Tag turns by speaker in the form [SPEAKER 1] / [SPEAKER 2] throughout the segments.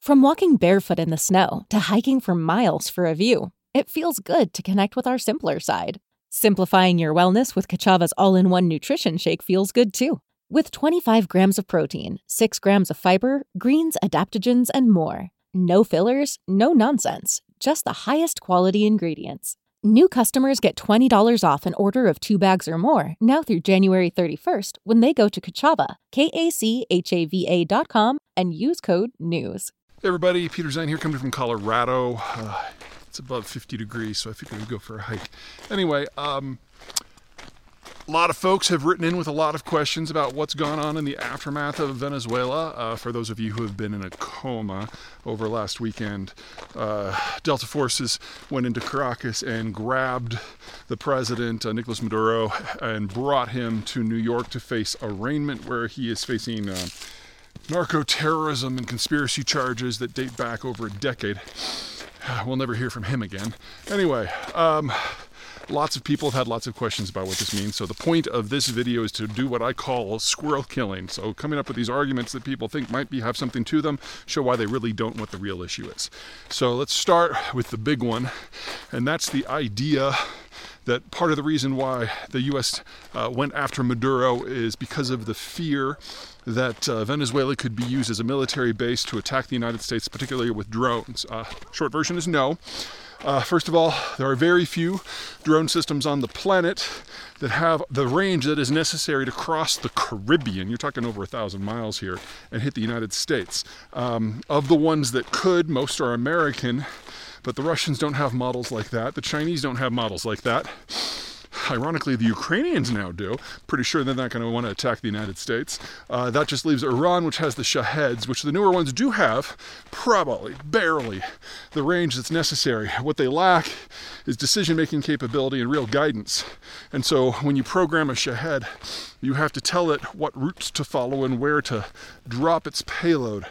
[SPEAKER 1] From walking barefoot in the snow to hiking for miles for a view, it feels good to connect with our simpler side. Simplifying your wellness with Kachava's all-in-one nutrition shake feels good too. With 25 grams of protein, 6 grams of fiber, greens, adaptogens, and more. No fillers, no nonsense, just the highest quality ingredients. New customers get $20 off an order of 2 bags or more now through January 31st when they go to Kachava, KACHAVA.com, and use code NEWS.
[SPEAKER 2] Hey everybody, Peter Zine here, coming from Colorado. It's above 50 degrees, so I figured we'd go for a hike. Anyway, a lot of folks have written in with a lot of questions about what's gone on in the aftermath of Venezuela. For those of you who have been in a coma over last weekend, Delta forces went into Caracas and grabbed the president, Nicolas Maduro, and brought him to New York to face arraignment, where he is facing narco-terrorism and conspiracy charges that date back over a decade. We'll never hear from him again. Anyway, lots of people have had lots of questions about what this means. So the point of this video is to do what I call squirrel killing. So coming up with these arguments that people think might have something to them, show why they really don't, what the real issue is. So let's start with the big one, and that's the idea that part of the reason why the U.S. Went after Maduro is because of the fear that Venezuela could be used as a military base to attack the United States, particularly with drones. Short version is no. First of all, there are very few drone systems on the planet that have the range that is necessary to cross the Caribbean. You're talking over 1,000 miles here and hit the United States. Of the ones that could, most are American, but the Russians don't have models like that. The Chinese don't have models like that. Ironically, the Ukrainians now do. Pretty sure they're not going to want to attack the United States. That just leaves Iran, which has the Shaheds, which the newer ones do have, probably, barely, the range that's necessary. What they lack is decision-making capability and real guidance. And so when you program a Shahed, you have to tell it what routes to follow and where to drop its payload.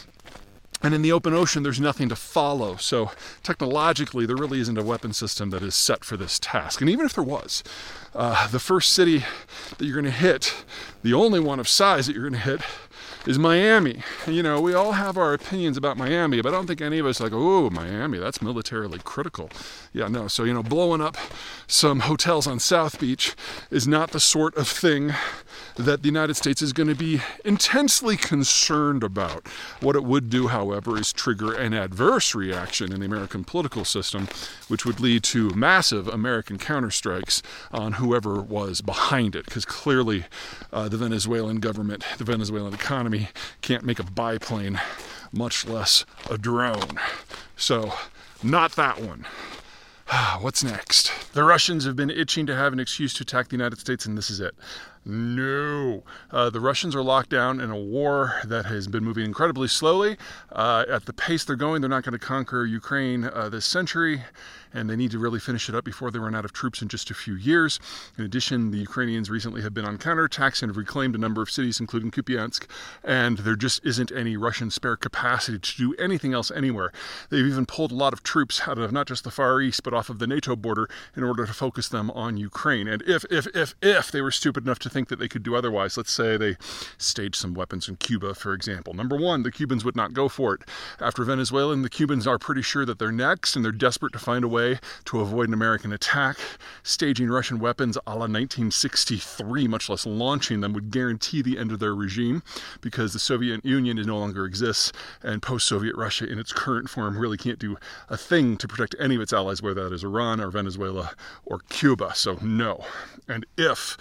[SPEAKER 2] And in the open ocean, there's nothing to follow. So technologically, there really isn't a weapon system that is set for this task. And even if there was, the first city that you're going to hit, the only one of size that you're going to hit, is Miami. You know, we all have our opinions about Miami, but I don't think any of us are like, oh, Miami, that's militarily critical. Yeah, no. So, blowing up some hotels on South Beach is not the sort of thing that the United States is going to be intensely concerned about. What it would do, however, is trigger an adverse reaction in the American political system, which would lead to massive American counterstrikes on whoever was behind it, because clearly the Venezuelan government, the Venezuelan economy can't make a biplane, much less a drone. So, not that one. What's next? The Russians have been itching to have an excuse to attack the United States, and this is it. No. The Russians are locked down in a war that has been moving incredibly slowly. At the pace they're going, they're not going to conquer Ukraine this century, and they need to really finish it up before they run out of troops in just a few years. In addition, the Ukrainians recently have been on counterattacks and have reclaimed a number of cities, including Kupiansk, and there just isn't any Russian spare capacity to do anything else anywhere. They've even pulled a lot of troops out of not just the Far East, but off of the NATO border in order to focus them on Ukraine. And if they were stupid enough to think that they could do otherwise, let's say they staged some weapons in Cuba, for example. Number one, the Cubans would not go for it. After Venezuela, the Cubans are pretty sure that they're next, and they're desperate to find a way to avoid an American attack. Staging Russian weapons a la 1963, much less launching them, would guarantee the end of their regime, because the Soviet Union no longer exists, and post-Soviet Russia in its current form really can't do a thing to protect any of its allies, whether that is Iran or Venezuela or Cuba. So no. And if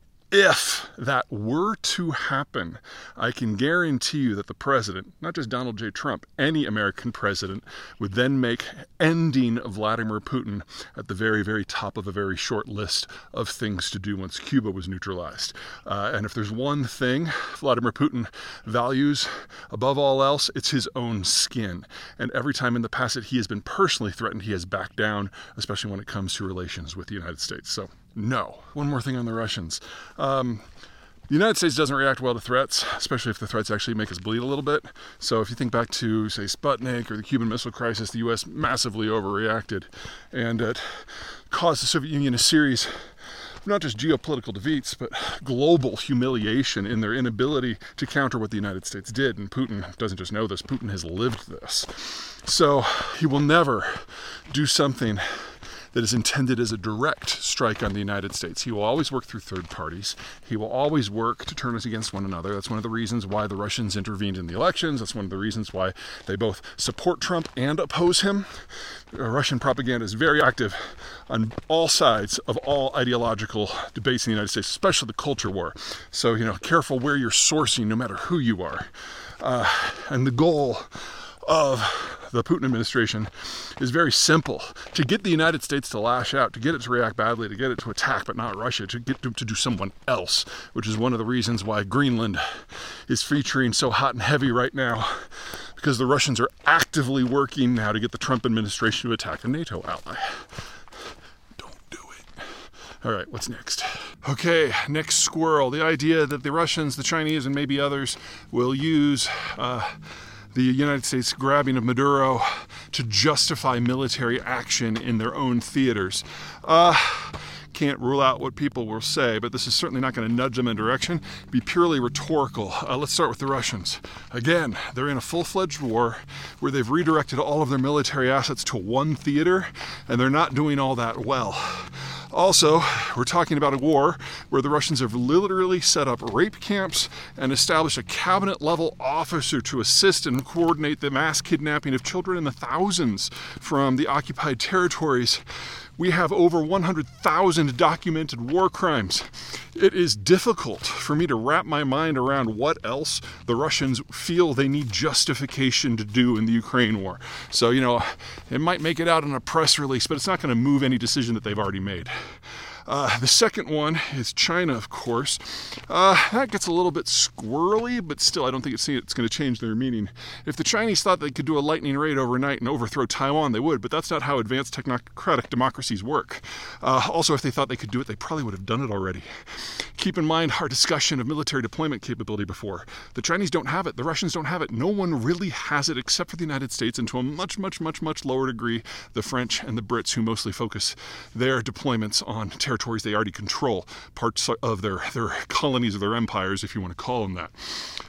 [SPEAKER 2] that were to happen, I can guarantee you that the president, not just Donald J. Trump, any American president, would then make ending Vladimir Putin at the very, very top of a very short list of things to do once Cuba was neutralized. And if there's one thing Vladimir Putin values above all else, it's his own skin. And every time in the past that he has been personally threatened, he has backed down, especially when it comes to relations with the United States. So, no. One more thing on the Russians. The United States doesn't react well to threats, especially if the threats actually make us bleed a little bit. So if you think back to, say, Sputnik or the Cuban Missile Crisis, the U.S. massively overreacted, and it caused the Soviet Union a series not just geopolitical defeats, but global humiliation in their inability to counter what the United States did. And Putin doesn't just know this, Putin has lived this. So he will never do something that is intended as a direct strike on the United States. He will always work through third parties. He will always work to turn us against one another. That's one of the reasons why the Russians intervened in the elections. That's one of the reasons why they both support Trump and oppose him. Russian propaganda is very active on all sides of all ideological debates in the United States, especially the culture war. So, careful where you're sourcing, no matter who you are. And the goal of the Putin administration is very simple: to get the United States to lash out, to get it to react badly, to get it to attack, but not Russia, to get to do someone else, which is one of the reasons why Greenland is featuring so hot and heavy right now, because the Russians are actively working now to get the Trump administration to attack a NATO ally. Don't do it. All right, what's next? Okay, next squirrel. The idea that the Russians, the Chinese, and maybe others will use the United States grabbing of Maduro to justify military action in their own theaters. Can't rule out what people will say, but this is certainly not going to nudge them in direction. Be purely rhetorical. Let's start with the Russians. Again, they're in a full-fledged war where they've redirected all of their military assets to one theater, and they're not doing all that well. Also, we're talking about a war where the Russians have literally set up rape camps and established a cabinet-level officer to assist and coordinate the mass kidnapping of children in the thousands from the occupied territories. We have over 100,000 documented war crimes. It is difficult for me to wrap my mind around what else the Russians feel they need justification to do in the Ukraine war. So, it might make it out in a press release, but it's not going to move any decision that they've already made. The second one is China, of course. That gets a little bit squirrely, but still, I don't think it's going to change their meaning. If the Chinese thought they could do a lightning raid overnight and overthrow Taiwan, they would, but that's not how advanced technocratic democracies work. Also, if they thought they could do it, they probably would have done it already. Keep in mind our discussion of military deployment capability before. The Chinese don't have it. The Russians don't have it. No one really has it except for the United States, and to a much, much, much, much lower degree, the French and the Brits, who mostly focus their deployments on territories they already control, parts of their colonies or their empires, if you want to call them that.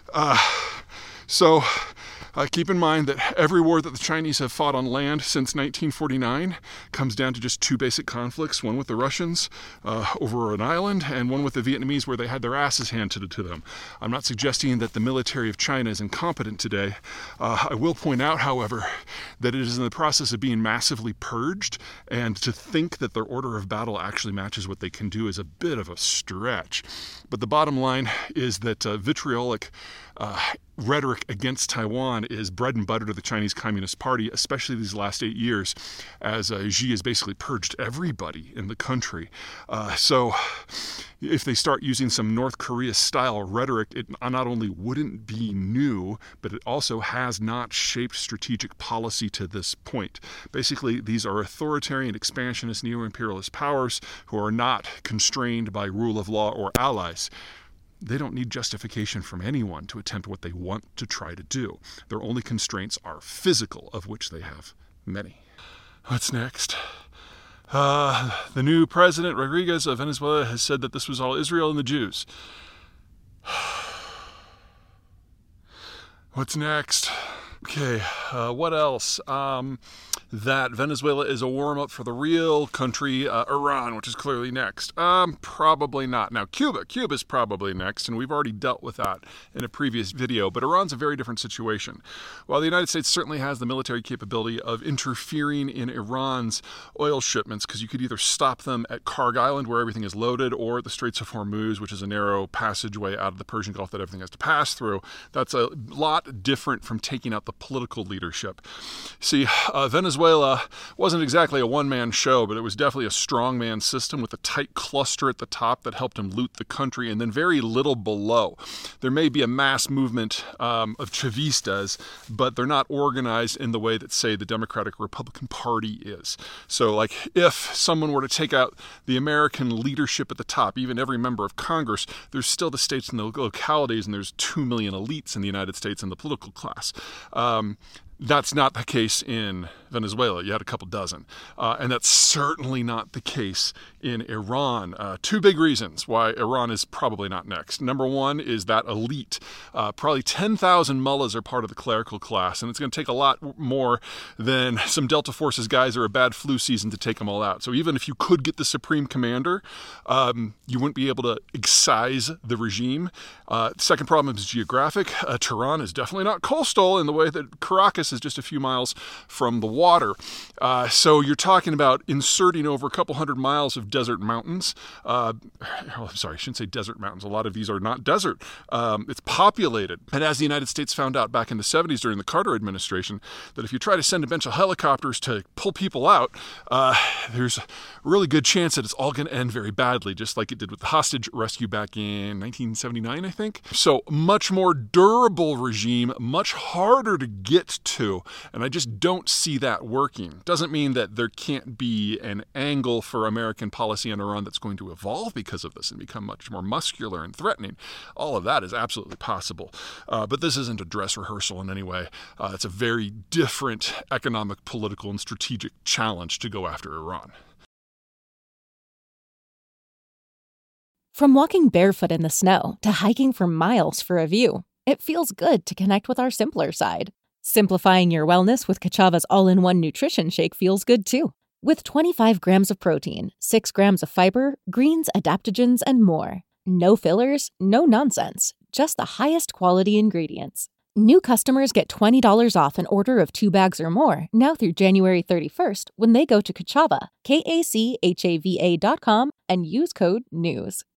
[SPEAKER 2] So keep in mind that every war that the Chinese have fought on land since 1949 comes down to just two basic conflicts, one with the Russians over an island, and one with the Vietnamese where they had their asses handed to them. I'm not suggesting that the military of China is incompetent today. I will point out, however, that it is in the process of being massively purged, and to think that their order of battle actually matches what they can do is a bit of a stretch. But the bottom line is that vitriolic rhetoric against Taiwan is bread and butter to the Chinese Communist Party, especially these last 8 years, as Xi has basically purged everybody in the country. So if they start using some North Korea-style rhetoric, it not only wouldn't be new, but it also has not shaped strategic policy to this point. Basically, these are authoritarian, expansionist, neo-imperialist powers who are not constrained by rule of law or allies. They don't need justification from anyone to attempt what they want to try to do. Their only constraints are physical, of which they have many. What's next? The new president, Rodriguez of Venezuela, has said that this was all Israel and the Jews. What's next? Okay, what else? That Venezuela is a warm-up for the real country, Iran, which is clearly next. Probably not. Now, Cuba's probably next, and we've already dealt with that in a previous video, but Iran's a very different situation. While the United States certainly has the military capability of interfering in Iran's oil shipments, because you could either stop them at Karg Island, where everything is loaded, or at the Straits of Hormuz, which is a narrow passageway out of the Persian Gulf that everything has to pass through. That's a lot different from taking out the political leadership. See, Venezuela wasn't exactly a one-man show, but it was definitely a strongman system with a tight cluster at the top that helped him loot the country, and then very little below. There may be a mass movement of Chavistas, but they're not organized in the way that, say, the Democratic Republican Party is. So, like, if someone were to take out the American leadership at the top, even every member of Congress, there's still the states and the localities, and there's 2 million elites in the United States in the political class. That's not the case in Venezuela. You had a couple dozen. And that's certainly not the case in Iran. Two big reasons why Iran is probably not next. Number one is that elite. Probably 10,000 mullahs are part of the clerical class, and it's going to take a lot more than some Delta Forces guys or a bad flu season to take them all out. So even if you could get the supreme commander, you wouldn't be able to excise the regime. Second problem is geographic. Tehran is definitely not coastal in the way that Caracas is just a few miles from the water. So you're talking about inserting over a couple hundred miles of desert mountains. Sorry, I shouldn't say desert mountains. A lot of these are not desert. It's populated. And as the United States found out back in the 70s during the Carter administration, that if you try to send a bunch of helicopters to pull people out, there's a really good chance that it's all going to end very badly, just like it did with the hostage rescue back in 1979, I think. So much more durable regime, much harder to get to, and I just don't see that working. Doesn't mean that there can't be an angle for American policy on Iran that's going to evolve because of this and become much more muscular and threatening. All of that is absolutely possible. But this isn't a dress rehearsal in any way. It's a very different economic, political, and strategic challenge to go after Iran.
[SPEAKER 1] From walking barefoot in the snow to hiking for miles for a view, it feels good to connect with our simpler side. Simplifying your wellness with Kachava's all-in-one nutrition shake feels good too. With 25 grams of protein, 6 grams of fiber, greens, adaptogens, and more. No fillers, no nonsense, just the highest quality ingredients. New customers get $20 off an order of 2 bags or more now through January 31st when they go to Kachava, KACHAVA.com, and use code NEWS.